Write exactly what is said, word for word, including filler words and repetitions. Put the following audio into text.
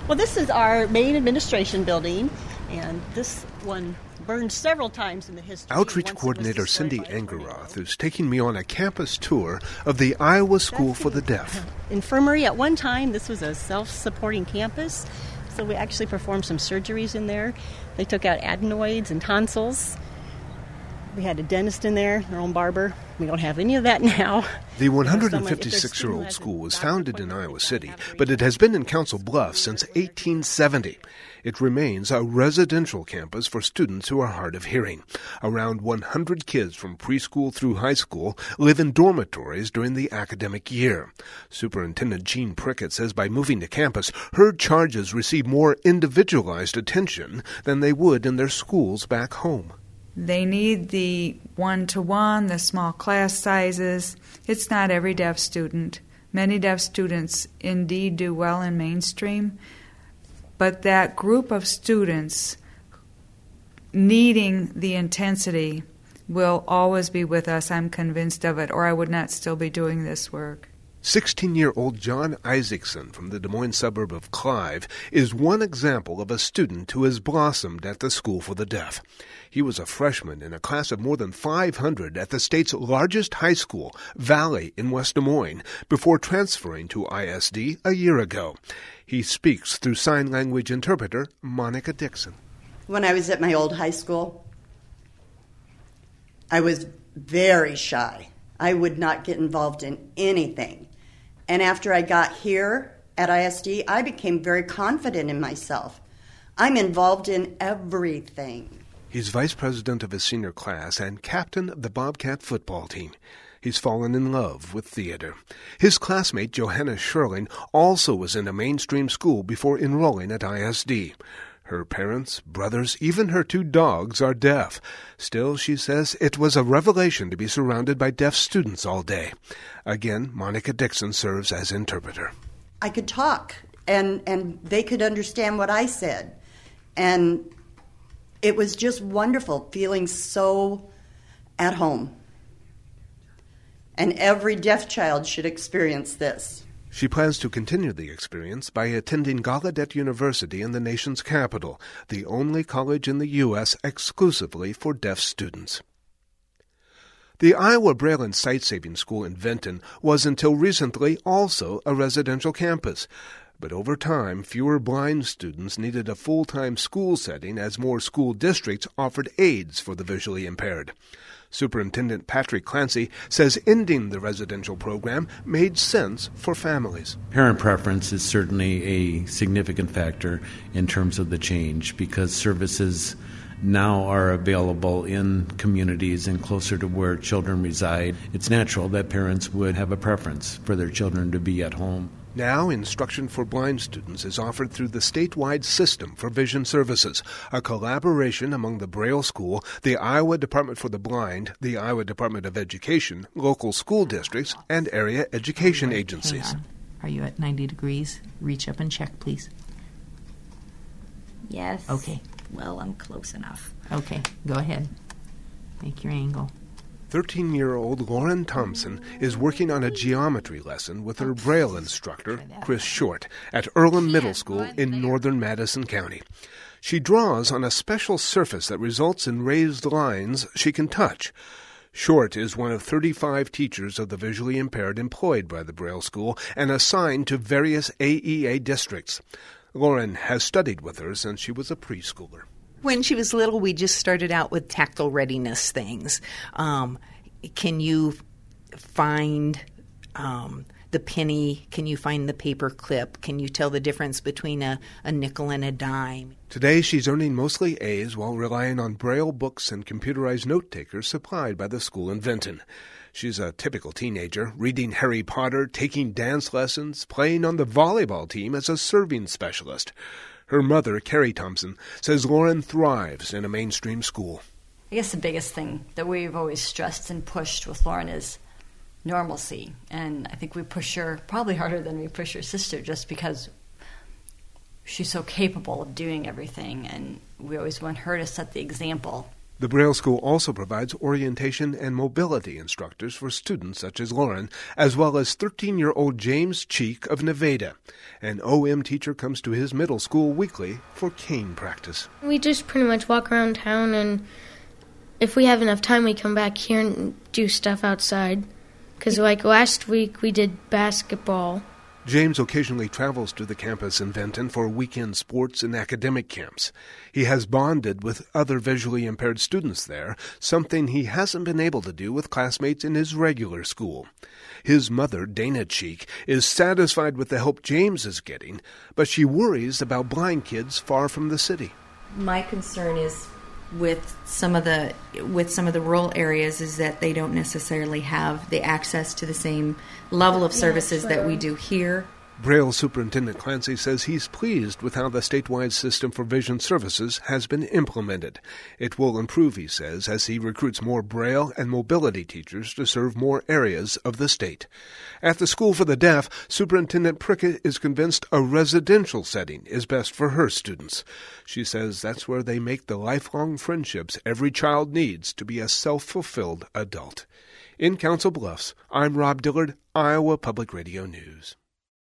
Well, this is our main administration building, and this one burned several times in the history. Outreach Coordinator Cindy Angeroth is taking me on a campus tour of the Iowa School for the Deaf. Infirmary at one time. This was a self-supporting campus, so we actually performed some surgeries in there. They took out adenoids and tonsils. We had a dentist in there, their own barber. We don't have any of that now. The one hundred fifty-six-year-old school was founded in Iowa City, but it has been in Council Bluffs since eighteen seventy. It remains a residential campus for students who are hard of hearing. Around one hundred kids from preschool through high school live in dormitories during the academic year. Superintendent Jean Prickett says by moving to campus, her charges receive more individualized attention than they would in their schools back home. They need the one-to-one, the small class sizes. It's not every deaf student. Many deaf students indeed do well in mainstream, but that group of students needing the intensity will always be with us. I'm convinced of it, or I would not still be doing this work. sixteen-year-old John Isaacson from the Des Moines suburb of Clive is one example of a student who has blossomed at the School for the Deaf. He was a freshman in a class of more than five hundred at the state's largest high school, Valley, in West Des Moines, before transferring to I S D a year ago. He speaks through sign language interpreter Monica Dixon. When I was at my old high school, I was very shy. I would not get involved in anything. And after I got here at I S D, I became very confident in myself. I'm involved in everything. He's vice president of his senior class and captain of the Bobcat football team. He's fallen in love with theater. His classmate, Johanna Sherling, also was in a mainstream school before enrolling at I S D. Her parents, brothers, even her two dogs are deaf. Still, she says, it was a revelation to be surrounded by deaf students all day. Again, Monica Dixon serves as interpreter. I could talk, and, and they could understand what I said. And it was just wonderful, feeling so at home. And every deaf child should experience this. She plans to continue the experience by attending Gallaudet University in the nation's capital, the only college in the U S exclusively for deaf students. The Iowa Braille and Sight Saving School in Vinton was until recently also a residential campus. But over time, fewer blind students needed a full-time school setting as more school districts offered aids for the visually impaired. Superintendent Patrick Clancy says ending the residential program made sense for families. Parent preference is certainly a significant factor in terms of the change because services now are available in communities and closer to where children reside. It's natural that parents would have a preference for their children to be at home. Now, instruction for blind students is offered through the statewide System for Vision Services, a collaboration among the Braille School, the Iowa Department for the Blind, the Iowa Department of Education, local school districts, and area education right, agencies. Hang on. Are you at ninety degrees? Reach up and check, please. Yes. Okay. Well, I'm close enough. Okay, go ahead. Make your angle. thirteen-year-old Lauren Thompson is working on a geometry lesson with her Braille instructor, Chris Short, at Earlham Middle School in northern Madison County. She draws on a special surface that results in raised lines she can touch. Short is one of thirty-five teachers of the visually impaired employed by the Braille School and assigned to various A E A districts. Lauren has studied with her since she was a preschooler. When she was little, we just started out with tactile readiness things. Um, can you find um, the penny? Can you find the paper clip? Can you tell the difference between a, a nickel and a dime? Today, she's earning mostly A's while relying on Braille books and computerized note-takers supplied by the school in Vinton. She's a typical teenager, reading Harry Potter, taking dance lessons, playing on the volleyball team as a serving specialist. Her mother, Carrie Thompson, says Lauren thrives in a mainstream school. I guess the biggest thing that we've always stressed and pushed with Lauren is normalcy. And I think we push her probably harder than we push her sister just because she's so capable of doing everything. And we always want her to set the example The Braille School also provides orientation and mobility instructors for students such as Lauren, as well as thirteen-year-old James Cheek of Nevada. An O M teacher comes to his middle school weekly for cane practice. We just pretty much walk around town, and if we have enough time, we come back here and do stuff outside. Because like last week, we did basketball. James occasionally travels to the campus in Benton for weekend sports and academic camps. He has bonded with other visually impaired students there, something he hasn't been able to do with classmates in his regular school. His mother, Dana Cheek, is satisfied with the help James is getting, but she worries about blind kids far from the city. My concern is with some of the with some of the rural areas is that they don't necessarily have the access to the same level of services that we do here. Braille Superintendent Clancy says he's pleased with how the statewide system for vision services has been implemented. It will improve, he says, as he recruits more Braille and mobility teachers to serve more areas of the state. At the School for the Deaf, Superintendent Prickett is convinced a residential setting is best for her students. She says that's where they make the lifelong friendships every child needs to be a self-fulfilled adult. In Council Bluffs, I'm Rob Dillard, Iowa Public Radio News.